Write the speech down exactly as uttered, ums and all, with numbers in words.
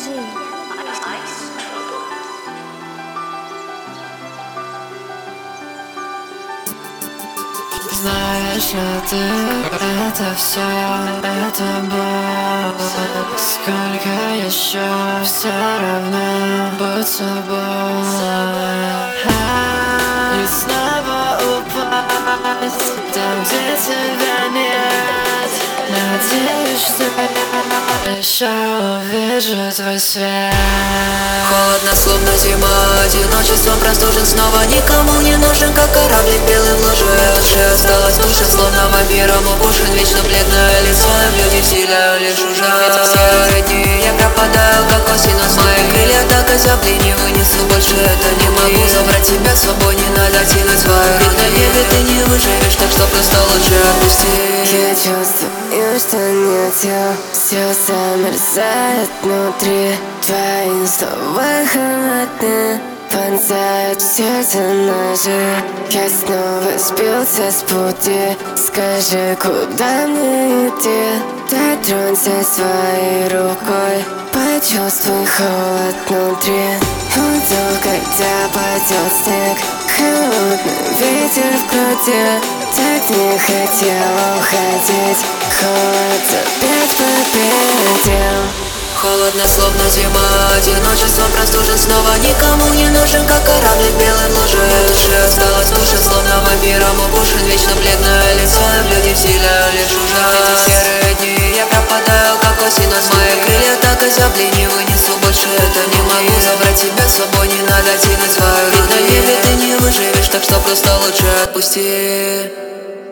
G. Знаешь ли ты, это все, это боль. Сколько еще, все равно будь собой. И снова упасть там, где тебя нет. Надеюсь, что я еще увижу твой свет. Холодно, словно зима, одиночество простужен снова. Никому не нужен, как кораблик белый в луже. Душе осталась душа, словно вампиром укушен. Вечно бледное лицо, люди вселяю лишь ужас. Эти серые дни я пропадаю, как осень, но с моих крылья так озябли. Не вынесу больше это, не могу забрать тебя с собой, не надо тянуть вайр. Ведь на небе ты не выживешь, так что просто лучше отпусти. Я чувствую, что нет сил, все замерзает внутри. Твои слова холодны, вонзают в сердце ножи. Я снова сбился с пути, скажи, куда мне идти? Дотронься своей рукой, почувствуй холод внутри. Уйду, когда падет снег, холодный ветер в груди. Так не хотел уходить, холод опять победил. Холодно, словно зима, одиночество простужен снова. Никому не нужен, как кораблик белый в луже. В душе осталась душа, словно вампиром укушен. Вечно бледное лицо, люди вселяю лишь ужас. Эти серые дни я пропадаю, как осень, но с моих крылья так озябли. Не вынесу больше это, не могу забрать тебя с собой, не надо тянуть свою. Ведь на небе ты не выживешь, так что просто лучше отпусти.